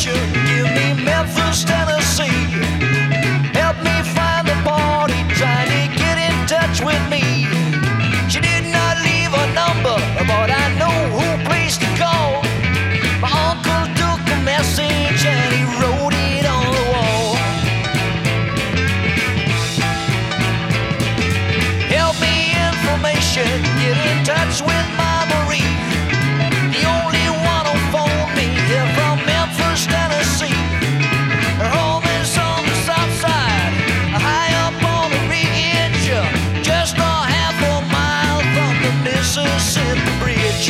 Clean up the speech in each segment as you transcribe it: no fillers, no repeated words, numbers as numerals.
information. Give me Memphis, Tennessee. Help me find the party, trying to get in touch with me. She did not leave a number, but I know who place to call. My uncle took a message and he wrote it on the wall. Help me information, get in touch with my Marie. The only one who phoned me here from Memphis, Tennessee. Her home is on the south side, high up on the ridge, just a half a mile from the Mississippi Bridge.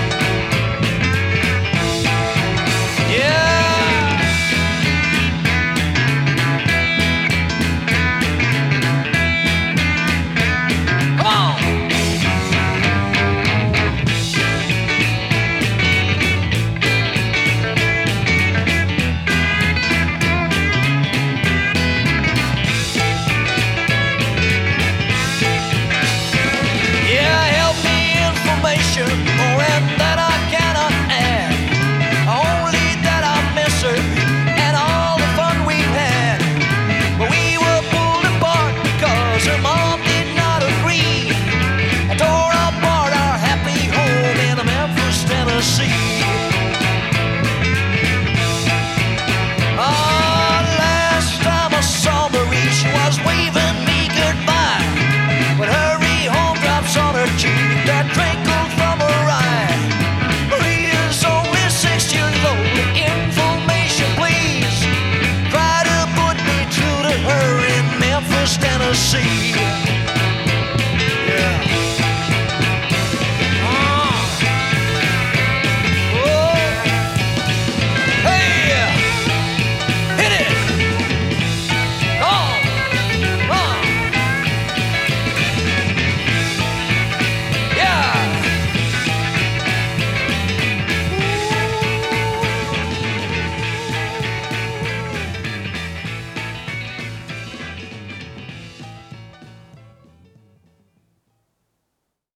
More than that I cannot add. Only that I miss her and all the fun we've had. But we were pulled apart because her mom did not agree, and tore apart our happy home in Memphis, Tennessee. Last time I saw Marie, she was waving me goodbye, but hurry home drops on her cheek that twinkled from her eye. Marie is only 6 years old. Information, please. Try to put me through to her in Memphis, Tennessee.